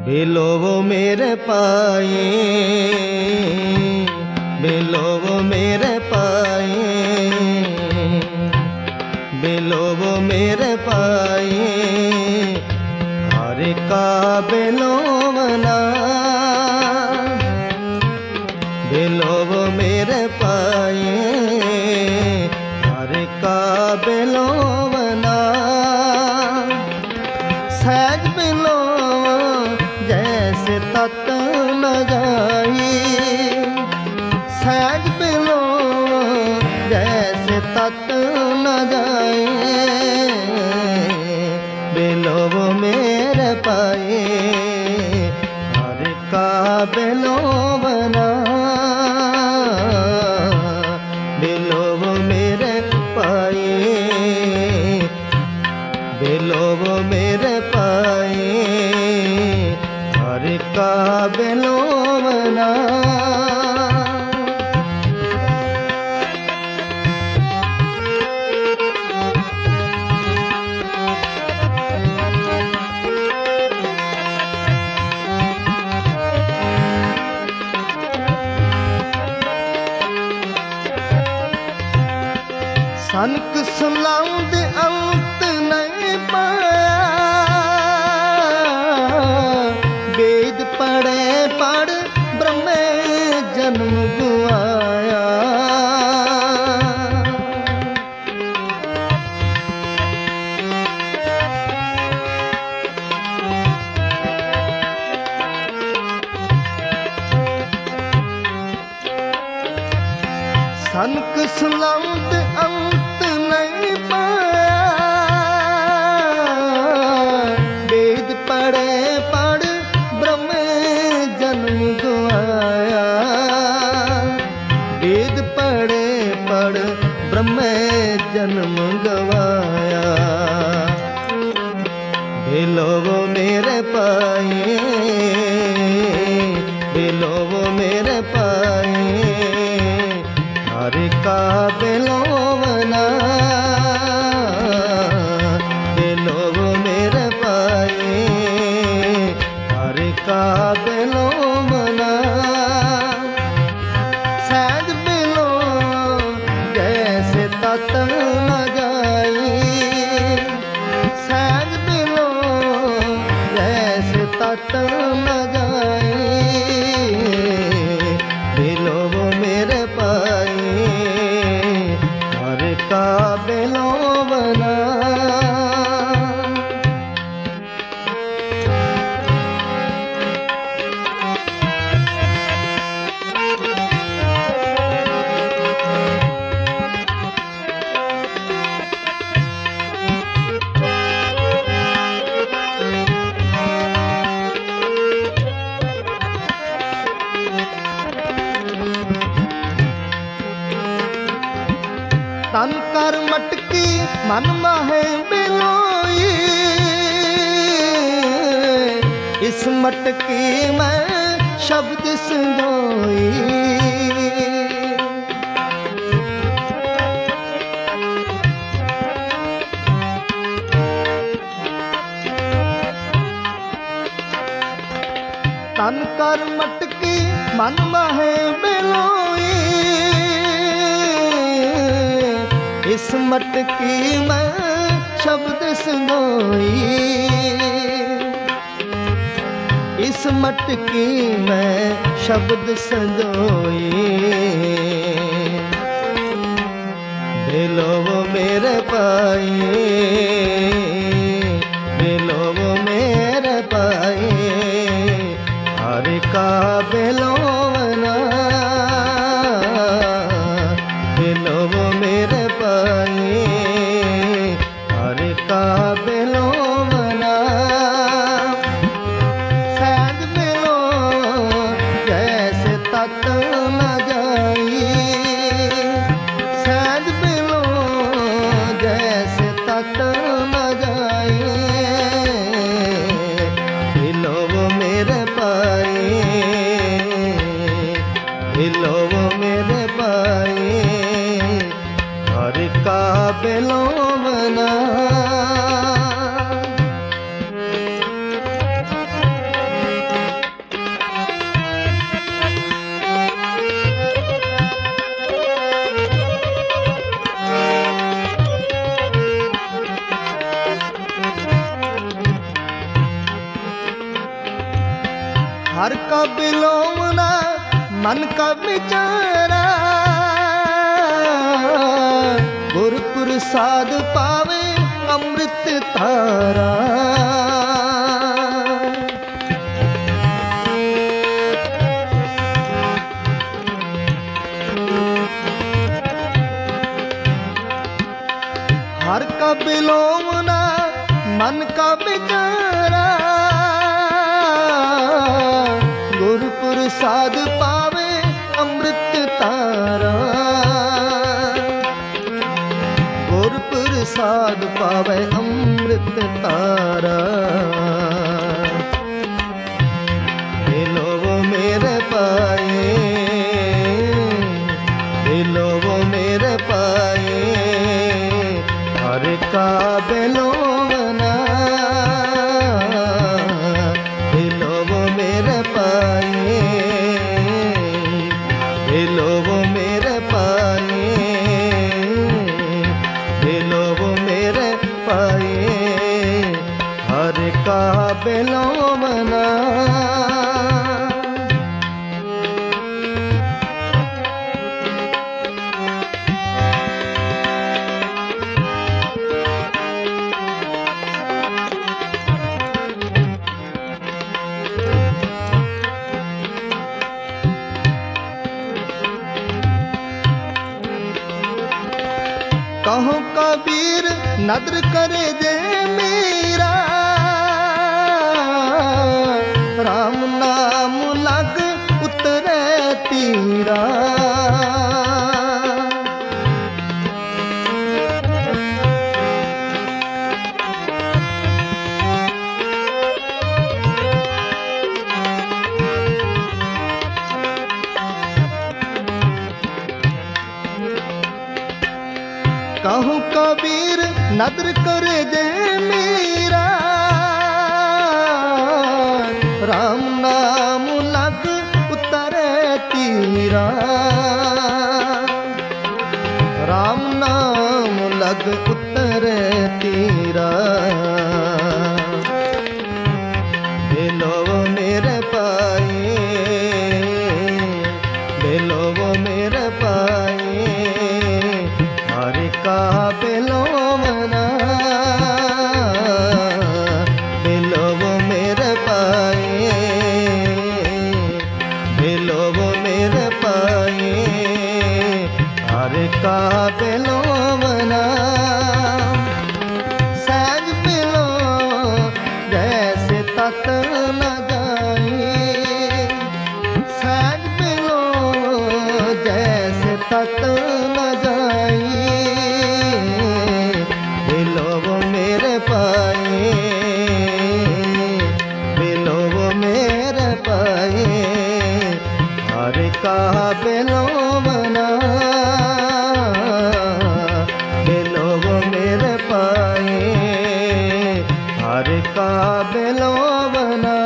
बेलो वो मेरे पाए, बेलो वो मेरे पाए, बेलो वो मेरे पाए, हरे का बेलो मना, बेलो वो मेरे पाए, हरे का बेलो मना, सहज बेलो जैसे तत न जाई, सहज बेलो जैसे तत न जाए, बेलो वो मेरे पाए, हर का बेलो बना, बेलो वो मेरे पाए, बेलो वो मेरे पाए, हर का बेलो बना। सनक सुनाउंद अंत नहीं पाया, वेद पढ़े पढ़ ब्रह्म जन्म गुआया, सनक सुनाउंद अंत नहीं पाया, वेद पढ़े पढ़ ब्रह्म जन्म गवाया, वेद पढ़े पढ़ ब्रह्म जन्म गवाया, बेलो वो मेरे पाए, बेलो वो मेरे पाए, हर का बेलो बना, बेलो वो मेरे पाए, हर का बेलो बना, सहज बेलो जैसे तत न जाई, सहज बेलो जैसे तत न जाई, बेलो वो मेरे पाए, हर का बेलो बना। तन कर मटकी मन माहे बिलोई, इस मटकी में शब्द संजोई, तन कर मटकी मन माहे बिलोई, इस मटकी में शब्द संजोई, इस मटकी में शब्द संजोई, बेलो वो मेरे पाए, बेलो वो मेरे पाए, हर का बेलो बना, बेलो वो मेरे पाए, हर का बेलो बना, सहज बेलो जैसे तत न जाई, सहज बेलो जैसे तत न जाई, बेलो वो मेरे पाए, हर का बिलोवना मन का विचारा, गुर प्रसाद पावे अमृत धारा। हर का बिलोवना मन का विचारा, गुर प्रसाद पावे अमृत तारा। गुर प्रसाद पावे अमृत तारा। मिलो वो मेरे पाए, मिलो वो मेरे पाए, हर का बिलोवना। मिलो वो मेरे पाए, मिलो वो मेरे पाए, मिलो वो मेरे पाए, हर का बिलोवना। कहो कबीर नद्र करे दे मेरा, राम नाम लग उतरे तीरा। कहूँ कबीर नद्र करे दे मेरा, राम नाम लग उतरे तीरा। राम नाम लग उतरे तीरा। मिलो वो मेरे पाए, मिलो वो मेरे पाए, हर का बिलोवना। मिलो वो मेरे पाए, मिलो वो मेरे पाए, हर का बिलोवना। सहज मिलो जैसे तत न जाए, सहज मिलो जैसे तत न जाए। मिलो वो मेरे पाए, मिलो वो मेरे पाए, हर का बिलोवना। मिलो वो मेरे पाए, हर का बिलोवना।